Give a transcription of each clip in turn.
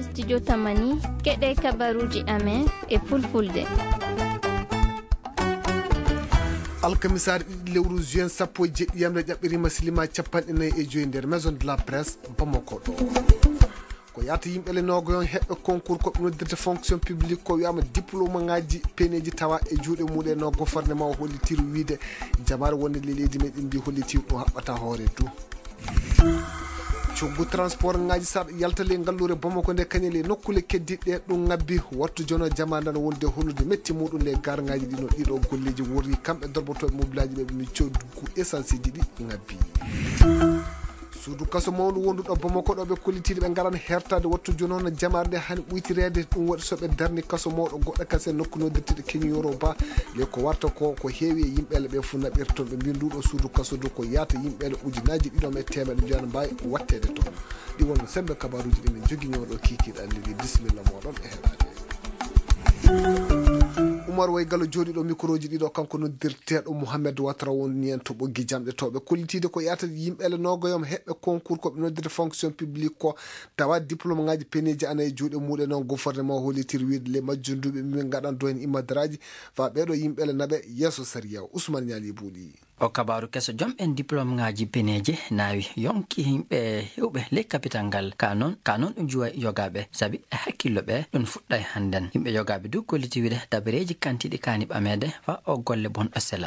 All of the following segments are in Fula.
studio Tamani keɗe kabaruji amen e fulfulde. alkamisar lewru juin sappo jeɗɗiyamde ƴaɓɓirima silima capanɗe nayyi e joyi nder maison de la presse Bamako ɗo ko yata yimɓe le nogoyon heɓɓe concours koɓe noddirta fonction publique ko wiyama diplôme ngaji peneji tawa e juuɗe muɗum no gouvernement o hollitiri wiide jamare wonde le leydi meɗen ndi hollitiri ɗum haɓɓata hoore du coggu transport ngaji saɗa yaltale ngallure Bamako nde kañele nokkule keddiɗe ɗum ngabbi wattu jono jamandano wonde hollude metti muɗum le gar ngaji ɗino ɗiɗo golleji worri kamɓe dorbotoɓe mobilaji ɓe ɓe coggu essence ji ɗi ngabbi suudu kaso mawdu wonduɗo Bamako ɗo ɓe kollitiɗi ɓe garan hertade wattu joni hono jamarde hani ɓuytirede ɗum waɗi soɓe darni kaso mawɗo goɗɗo kase nokku nodirteɗe keñiyoro ba le ko warta ko heewi e yimɓele ɓe fu naɓirta toon ɓe mbi nduɗo suudu kaso du ko yata yimɓele ujunaji ɗiɗon e temeɗe mbiyano mbawi wattede toon ɗi wonno sembe kabaruji ɗi min joguinoɗo kikiɗe andiri bisimilla moɗon e heɗade Oumar Way Gallo jooɗiɗo micro ji ɗiɗo kanko noddirteɗo Mouhamed Ouattara woni en to ɓoggi jamɗe toɓe kollitide ko yata yimɓele nogoyom heɓɓe concours koɓe noddirta fonction publique ko tawa diplôme ngaji peneji ana e juuɗe muɗum noon gouvernement hollitiri wiide le majjunduɓe min gaɗan do hen immadaraji fa ɓeɗo yimɓele naɓe yesso sariya Ousmane Niali Bouli o kabaru keso jom en diplôme ngaji peneje nawi yonki himɓe hewɓe le capital ngal kanon ɗum juwa yogaɓe saabi e hakkillo ɓe ɗum fuɗɗa e hannden yimɓe yogaɓe du kolliti wiide dabareji kantiɗi kani ɓamede fa o golle bonɗo sela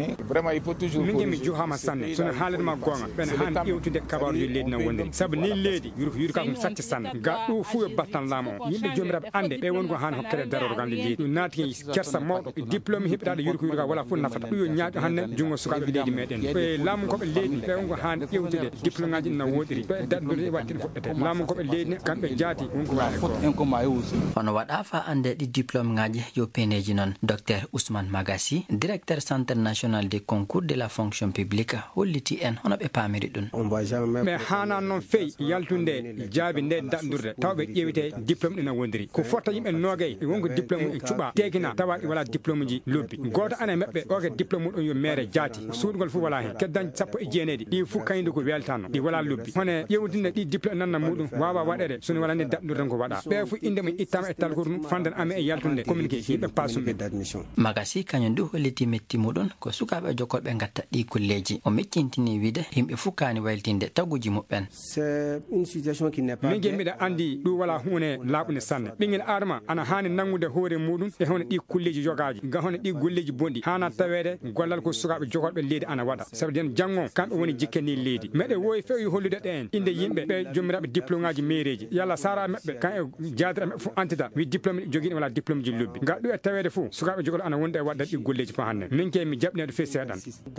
min jemi juhama sanne sono haalanma gonga ɓen han ƴewtude kabaruji leydi no wondiri saabu ni leydi yurko ka ɗum sacca sanne ga ɗo fuu e battan laamu o yimɓe jomiraɓe ande ɓe woni ko han hokkede darorgande leydi ɗum naati kersa mawɗo diplôme hiɓɓetaɗo yurko ka wala fof nafata ɗum yo ñaaƴo hanne jungo sukaɓe leydi meɗen ɓe laamu koɓe leydi ɓe wonko han ƴewtude diplôme ngaji no wodiri ɓe daɗɗude wattiɗe goɗɗete laamu koɓe leydi kamɓe jaati wonko waɗe hono waɗa fa ande ɗi diplôme ngaji yo peneji noon docteur Ousmane Magassi directeur centre national des concours de la fonction publique holliti en hono ɓe pamiri ɗum ɓe hana noon feyi yaltude jaabi nde daɗdurde taw ɓe ƴewite diplôme ɗi no wondiri ko fotta yimɓe nogay wonko diplôme cuɓa tegina tawa ɗi wala diplôme ji lobbi goto ane maɓɓe oke diplôme muɗum yo maire jaati suuɗugol fof wala hen keddañ sappo e jeeneɗi ɗi fof kaydu ko weltano ɗi wala lobbi hono ƴewdinde ɗi diplôme nanna muɗum wawa waɗede sono wala nde daɗɗurde ko waɗa ɓe fof inde mum ittama e talkoto mum fanden ame e yaltude communiqué yimɓe pasumɓe Magassi kañum du holliti metti muɗum ko sukaɓe jokolɓe gatta ɗi kulleji o meccintini wiide yimɓe fof kani wayltinde taguji muɓɓen min ge mbiɗa andi ɗum wala hunde laaɓude sanne ɓinguel adama ana hani nangude hoore muɗum e hono ɗi kulleji jogaji ga hono ɗi golleji bonɗi hana tawede gollal ko sukaɓe jokolɓe leydi ana waɗa sabu den janggo kamɓe woni jikkani leydi meɗe wowi fewi hollude ɗen inde yimɓe ɓe jomiraɓe diplôme ngaji maireji yalla sara maɓɓe kan e jadira maɓɓe fof antita wi diplôme joguiɗi wala diplôme ji lobbi ga ɗum e tawede fof sukaɓe jogol ana wonde e waddat ɗi golleji fa hannde min ke mi jaɓneɗo fe seeɗan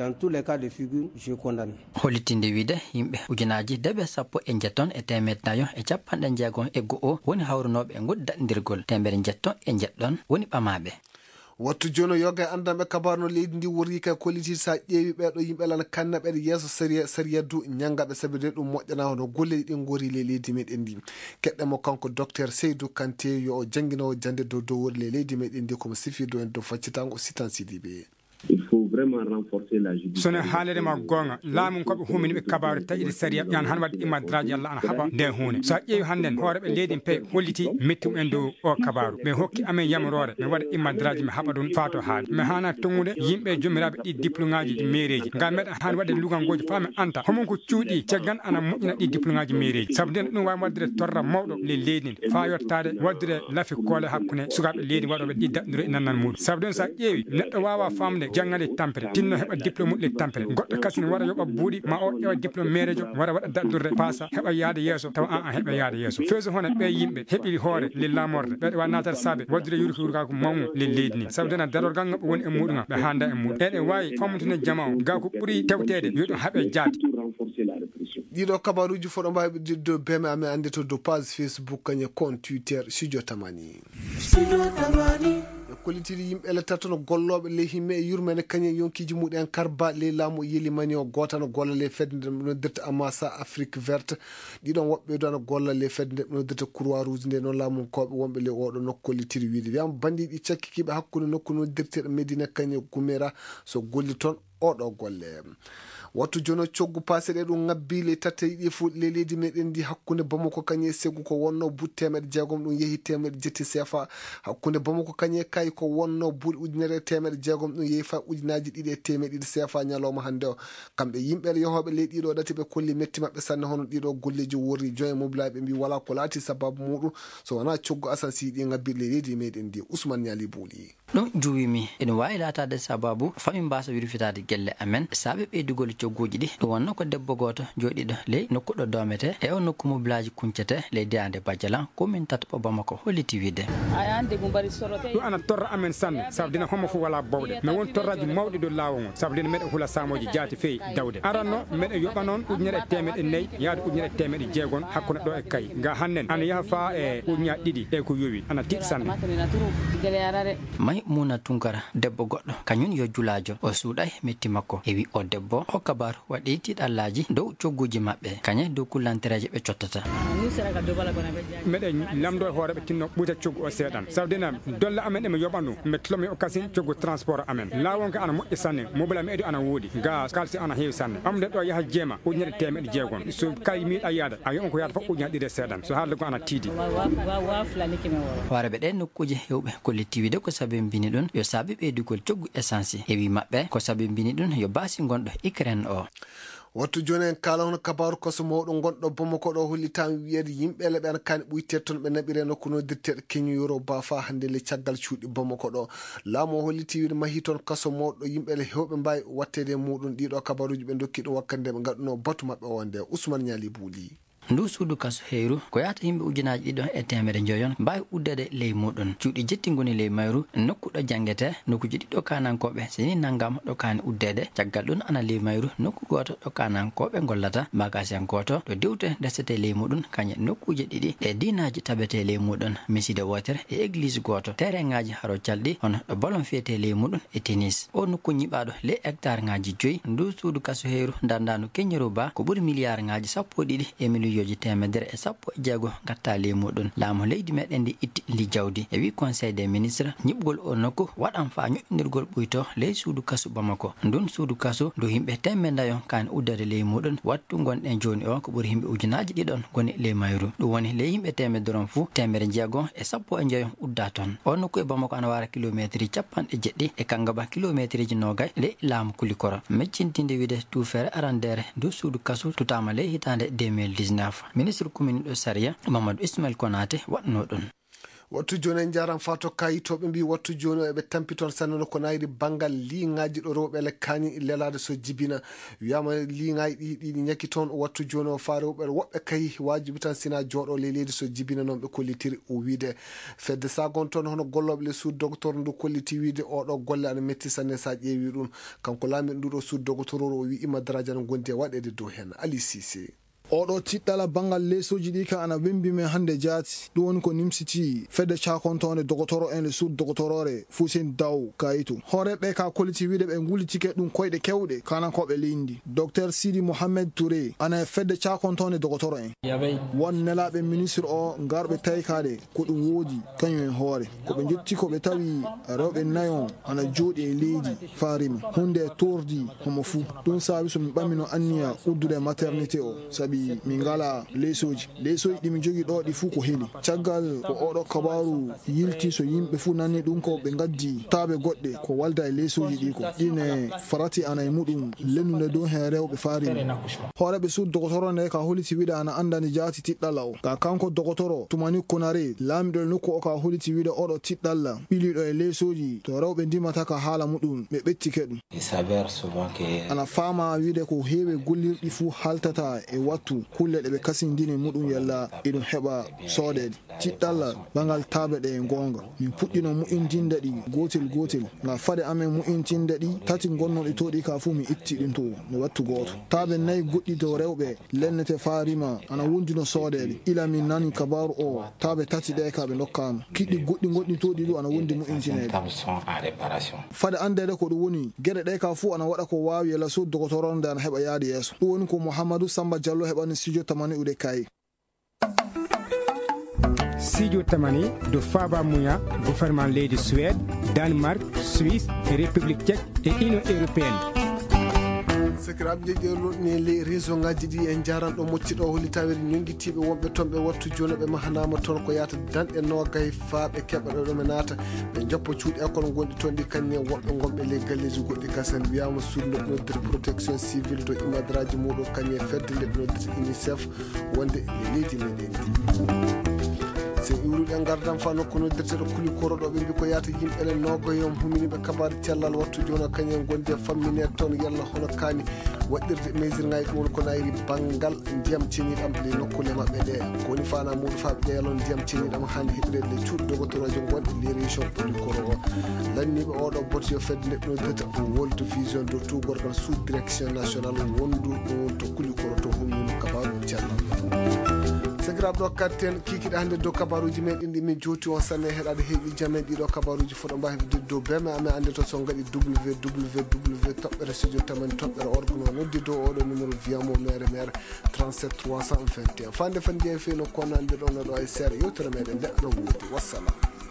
hollitinde wiide yimɓe ujunaji deɓe sappo e jetton e temed nayo e capanɗe jeegon e go'o woni hawrunoɓe e goddaɗdirgol temere jetton e jeɗɗon woni ɓamaɓe wattu jono yoga e andanɓe kabaru no leydi ndi worri kay kollitide sa ƴeewi ɓeɗo yimɓe lana kanna ɓeɗo yesso saria du ñangaɓe saabi de ɗum moƴƴana hono golleji ɗin gori le leydi meɗen ndi keɗɗemo kanko docteur Seydou Kanté yo o jangguinowo jande dow wori le leydi meɗen ndi komo sifido en dow faccitango Sitan Sidibé il faut vraiment renforcer la justice sono haalerema gonga laamu koɓe huminiɓe kabaru taƴiɗe saria yan han wadde immadraji Allah ana haɓa nden hunde sa ƴeewi hannden hooreɓe leydi pe holliti metti en dow o kabaru ɓe hokki amen yamirore mi waɗa immadraji mi haɓa ɗum faato haali mi hana tongude yimɓe jomiraɓe ɗi diplôme ngaji ɗi maireji ngam meɗa hani wadde lugangoji fa mi anta homon ko cuuɗi caggan ana moƴƴina ɗi diplôme ngaji maireji saabu nden ɗum wawi waddire torra mawɗo le leydi ndi fa yettade waddire laafi koole hakkude sukaɓe leydi waɗoɓe ɗi daɗɗire e nannan muɗum saabu nden sa ƴeewi neɗɗo wawa famde jangade tampere tinno heɓa diplôme muɗum tampere goɗɗo kasine wara yoɓa buuɗi ma o ƴewa diplôme mairejo wara waɗa daɗɗurde paasa heɓa yaade yesso tawa an heɓa yaade yesso feeso hono ɓe yimɓe heeɓi hoore le lamorde ɓeɗe wawi natade saabe waddire yurka ko mawnu le leydi ni saabu dena darorgal ngaɓe woni e muɗum ɓe handa e muɗum eɗe wawi famtune jama o ga ko ɓuuri tewtede yo ɗum haaɓe jaati ɗiɗo kabaruji foɗo mbawi ɓe dow beme amen ande to dow page Facebook kañe compte Twitter Studio Tamani kollitiri yimɓe ele tattono golloɓe le himme e yurmene kañum yonkiji muɗen karba le laamu yelimani o gotano golla le fedde nde noddirta amassa Afrique verte ɗiɗon woɓɓe do ana golla le fedde nde noddirta croix rouge nde noon laamu koɓe wonɓe le oɗo nokku kollitiri wiide wiyama bandiɗi cakkikiɓe hakkude nokku noddirteɗo Médina kañum Gouméra so golli toon oɗo golle. Wattu jono coggu pasere ɗum ngabbile tata yiɗi fu leydi meɗen ndi hakkunde Bamako kañe Ségou ko wonno buuɗi temeɗe jeegom ɗum yeehi temeɗe jetti CFA. Hakkunde Bamako kañe Kayi ko wonno buuɗi ujunere temeɗe jeegom ɗum yeehi fa ujunaji ɗiɗi e temeɗe ɗiɗi CFA ñalawma hande o. Kamɓe yimɓe yohoɓe leydi ɗiɗo ɗati ɓe kolli metti maɓɓe sanne hono ɗiɗo golleji worri joyi mobilaɓe mbi wala ko laati sababu muɗum so wona coggu Assane Sy ɗi ngabbirle leydi meɗen ndi. Ousmane Niali Bouli ɗum juwimi ene wawi latade sababu fami mbasa wirfitade gelle amen saabe ɓeydugol cogguji ɗi ɗum wonno ko debbo goto joɗiɗo ley nokkuɗo domete e o nokku mobilaji kuncete leydi ande Badjalan commune Tataɓo Bamako holliti wiide ɗum ana torra amen sanne sabu dina homo fof wala bawɗe mais won torraji mawɗi ɗo lawol ngol sabu dina meɗen hula samoji jaati feewi dawde aranno meɗen yoɓa noon ujunere e temeɗe nayyi yaade ujunere e temeɗe jeegom hakkude ɗo e Kayi ga hannen ana yaha fa e ujunaji ɗiɗi e ko yowi ana tiɗi sanne. May Muna Tunkara debbo goɗɗo kañum yo julajo o suuɗay metti makko e wi o debbo o kabaru waɗi tiɗallaji dow cogguji maɓɓe kañe dow kullantereje ɓe cottata. meɗen lamdo e hooreɓe tinno ɓuuta coggu o seeɗan sabu dina dolla amen eme yoɓannu mbe tlomi o kasin coggu transport amen lawol ka ana moƴƴi sanne mobile am eɗi ana woodi ga kalsi ana heewi sanne ɓamde ɗo yaha jeema ujunere temeɗe jeegom so Kayi miiɗa yaada a wiyan ko yaada fof ujunaji ɗiɗi e seeɗan so haalde ko ana tiidi. hooreɓe ɗe nokkuji hewɓe kolliti wiide ko sabi mbini ɗum yo saabi ɓeydugol coggu essence e wi maɓɓe ko sabi mbini ɗum yo baasi gonɗo Ukraine o. Wattu joni en kala hono kabaru koso mawɗo gonɗo Bamako ɗo hollitami wiyede yimɓele ɓe ana kani ɓuyte toon ɓe naɓire nokku nodirteɗo keñu Yoruba fa hande le caggal cuuɗi Bamako ɗo laamu o holliti wiide mahi toon kaso mawɗo yimɓele hewɓe mbawi wattede e muɗum ɗiɗo kabaruji ɓe dokki ɗum wakkande ɓe gadduno batu maɓɓe o nde. Ousmane Niali Bouli ndu suudu kaso heyru ko yahata yimɓe ujunaji ɗiɗon e temere joyon mbawi uddede ley muɗum cuuɗi jetti goni ley mayru nokkuɗo jangete nokkuji ɗiɗo kanankoɓe seni naggama ɗo kani uddede caggal ɗum ana ley mayru nokku goto ɗo kanankoɓe gollata bagasiyan goto ɗo dewte desete ley muɗum kañe nokkuje ɗiɗi ɗe dinaji tabete ley muɗum miside wotere e église goto terrain-ngaji haro calɗi hono ɗo ballon fiyete ley muɗum e tennis o nokku ñiɓaɗo ley hectare ngaji 5 ndu suudu kaso heyru dandanu keññoro ba ko ɓuuri milliard ngaji 12 e million yoji temedere e 16 gatta ley muɗum laamu leydi meɗen ndi itti ndi jawdi e wi conseil des ministres ñiɓgol o nokku waɗan fa ñoƴƴinirgol ɓuyto ley suudu kasu Bamako ndun suudu kasu ndu yimɓe temeddayon kani uddade ley muɗum wattu gonɗen joni o ko ɓuuri yimɓe ujunaji ɗiɗon goni ley mayru ɗum woni ley yimɓe temeddoron fuu 106 e 16 udda toon o nokku e Bamako ana wara kilométre 70 e kangaba kilométre ji nogay ley laamu Kulikoro meccintinde wiide tuufere arandere ndu suudu kasu tutama ley hitande 2019 ministre commune ɗo Saria Mamadou Ismail Konate waɗno ɗum. Wattu joni en jaran fato kayitoɓe mbi wattu joni eɓe tampiton sanne ko nayri banggal liŋaji ɗo rewɓe lekkani lelade so jibina wiyama liŋaji ɗiɗi ñakki toon wattu joni o fa rewɓe woɓɓe kayi wajibi tan sina jooɗo ley leydi so jibina noon ɓe kollitiri o wiide fedde sagon toon hono golloɓe le suud docteur ndu kolliti wiide oɗo golle ana metti sanne sa ƴeewi ɗum kanko laami nduɗo suud docteur o wi Ima Daradia no gondi e waɗede dow hen Ali Cissé oɗo tiɗɗala bangal lesoji ɗi ka ana wembi men hande jaati ɗum woni ko nimsiti fedde cakontone dogotoro en le suud dogotorore Foussine Daw Kayitu hooreɓe ka kolliti wiide ɓe gullitike ɗum koyɗe kewɗe kanankoɓe leydi docteur Sidi Mohamed Touré ana e fedde cakontone dogotoro en won nelaɓe ministre o garɓe taykade ko ɗum woodi kañum en hoore koɓe jetti koɓe tawi rewɓe nayon ana jooɗi e leydi farima hunde e tordi homo fuu ɗum saabi somin ɓammino anniya uddude maternité o sabi min ngala lesoji ɗi min jogui ɗo ɗi fuu ko heli caggal ko oɗo kabaru yilti so yimɓe fuu nanni ɗum ko ɓe gaddi taaɓe goɗɗe ko walda e lesoji ɗi ko ɗine farati ana e muɗum lennude dow hen rewɓe farima hooreɓe suud dogotoro nde ka holiti wiide ana andani jaati tiɗɗalla o ka kanko dogotoro tumani konare laamiɗo e nokku o ka holiti wiide oɗo tiɗɗalla ɓiliɗo e lesoji to rewɓe ndimata ka haala muɗum ɓe ɓettike ɗum ana faama wiide ko heewi gollirɗi fuu haltata e wattu kulle ɗe ɓe kasindini muɗum yalla eɗum heɓa soodede tiɗɗalla bangal taaɓe ɗe e gonga min puɗɗino mu'intinde ɗi gotel nga fade amen mu'intinde ɗi tati gonnoɗe to ɗi ka fuu mi itti ɗin to no wattu goto taaɓe nayyi goɗɗi to rewɓe lennete farima ana wondino soodede ila min nani kabaru o taaɓe tati ɗe ka ɓe dokkama kiɗɗi goɗɗi gonɗi to ɗi ɗo ana wondi mu'intinede fade andede ko ɗum woni gueɗe ɗe ka fuu ana waɗa ko wawi yalla suud dogotoronde ana heɓa yaade yeeso ɗum woni ko Mouhamadou Samba Diallo heɓani studio tamani ude Kayi studio tamani do Faba Mouya gouvernement leydi Suède Danemark Suisse et République tchèque et Union européenne sakiraɓe jeƴƴelo ne le réseau ngaji ɗi en jaranɗo mocciɗo holli tawiri ñonguitiɓe wonɓe toon ɓe wattu joni ɓe mahanama toon ko yata danɗe nogay fa ɓe keɓa ɗo ɓe naata ɓe joppa cuuɗi école gonɗi toon ɗi kañum woɓɓe gonɓe les galleji goɗɗi gasen wiyama suudu leɓnodiri protection civile to imadraji muɗum kañum fedde leɓnodiri UNICEF wonde le leydi meɗen ndi so iwruɗe gardan fa nokku noddirteɗo kuli koroɗo ɓe mbi ko yata yimɓe ene nogoyom huminiɓe kabaru cellal wattu joni kañum gonde fammine toon yalla hono kaani waɗirde mesure ngaji ɗum woni ko nayri banggal ndiyam ceniɗam le nokkule mabɓe ɗe ko woni fana muɗum fa ɓe yalon ndiyam ceniɗam hande heɓirede le cuuɗi dogotoroje gonɗe les région kuli koro o lanniɓe oɗo boto yo fedde neɗɗodirta world vision do tout gorgal sous direction nationale wondu ɗum to kuli koro to humnino kabaru cellal sakiraɓe ɗo katten kikiɗe hannde dow kabaruji meɗen ɗi min jooti on sanne heɗade heeɓi jamen ɗiɗo kabaruji foɗo mbawi hedde dow beme amen ande to so gaɗi www toɓɓere studio tamani toɓɓere organo noddi dow oɗo numéro wiyamo mere 37 321 fande fandi e fewi no kono ande ɗon ɗo e seeɗa yewtere meɗen nde aɗa woodi wassalam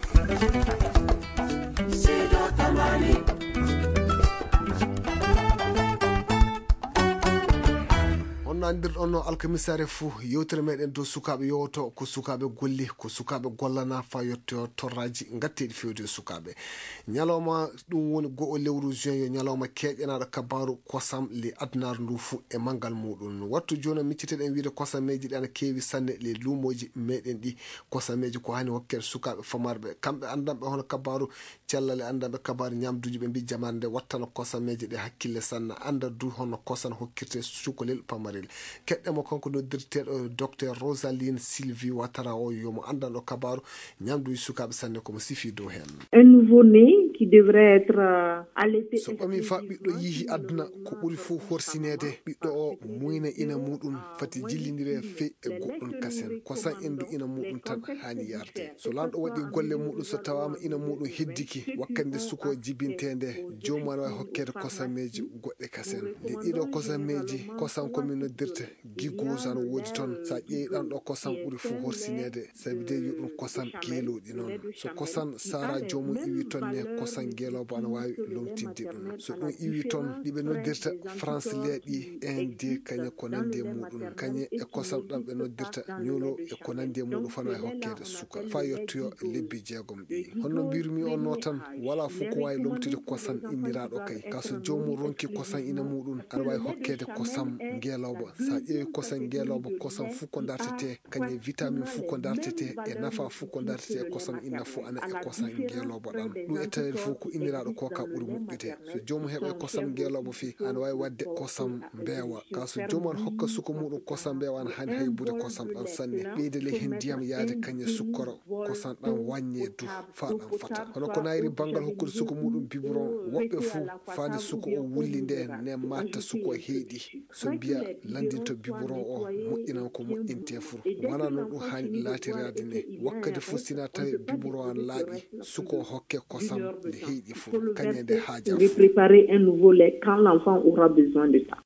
nandirɗon no alkamisare fou yewtere meɗen dow sukaɓe yowoto ko sukaɓe golli ko sukaɓe gollana fa yetto torraji gatteɗi fewde e sukaɓe ñalawma ɗum woni go'o lewru juin yo ñalawma keƴanaɗo kabaru kosam le adnaru ndu fou e manggal muɗum wattu joni micciteɗen wiide kosameji ɗi ana kewi sanne le lumoji meɗen ɗi kosameji ko hani hokkede sukaɓe famarɓe kamɓe andanɓe hono kabaru cellal e andanɓe kabaru ñamduji ɓe mbi jamande nde wattano kosameji ɗe hakkille sanna anda du hono kosan hokkirte cukalel pamarel keɗɗemo kanko noddirteɗo docteur Rosaline Sylvie Ouattara o yomo andanɗo kabaru ñamdu sukaɓe sanne komo sifi dow hen un nouveau-né qui devrait être allaité so ɓami fa ɓiɗɗo yihi aduna ko ɓuuri fof horsinede ɓiɗɗo o muyna ina muɗum fati jillidire fe e goɗɗum kasen kosan endu ina muɗum tan hani yarde so lamɗo waɗi golle muɗum so tawama ina muɗum heddiki wakkande suko jibintede jomum aɗa wawi hokkede kosameji goɗɗe kasen nde ɗiɗo kosameji kosam komin noddirta gigos ana woodi toon sa ƴeewi ɗan ɗo kosam ɓuuri fof horsinede sabi de yo ɗum kosam geeloɗi noon so kosan sara jomum iwi toon ne kosan geelobo ana wawi lomtidde ɗum so ɗum iwi toon ɗiɓe noddirta france leeɓi inde kañe ko nandi e muɗum kañe e kosam ɗam ɓe noddirta ñuulo e ko nandi e muɗum fana wawi hokkede suka fa yettoyo lebbi jeegom ɗi honno mbirumi on no tan wala fof ko wawi lomtude kosam inniraɗo kay ka so jomum ronki kosam ina muɗum aɗa wawi hokkede kosam ngeelobo sa ƴeewi kosam ngeelobo kosam fof ko dartete kañe vitamine fof ko dartete e nafa fof ko dartete e kosam inna fof ana e kosam ngeelobo ɗam ɗum e tawede fof ko inniraɗo ko ka ɓuuri moƴƴude so jomum heeɓa kosam ngeelobo fi ana wawi wadde kosam mbeewa ka so jomum an hokka suka muɗum kosam mbeewa ana hani haybude kosam ɗan sanne ɓeydele hen ndiyam yaade kañe sukkoro kosam ɗan waññe du fa ɗan fata hono ko nayri banggal hokkude suka muɗum biberon woɓɓe fof fande suka o wulli nde ne matta suka o heeɗi so mbiya landinto biberon o moƴƴinan ko moƴƴinte fof wona noon ɗum hani laatirade ne wakkati fof sina tawi biberon an laaɓi suka o hokke kosam nde heeɗi fof kañe nde haaja préparer un nouveau lait quand l'enfant aura besoin de ça.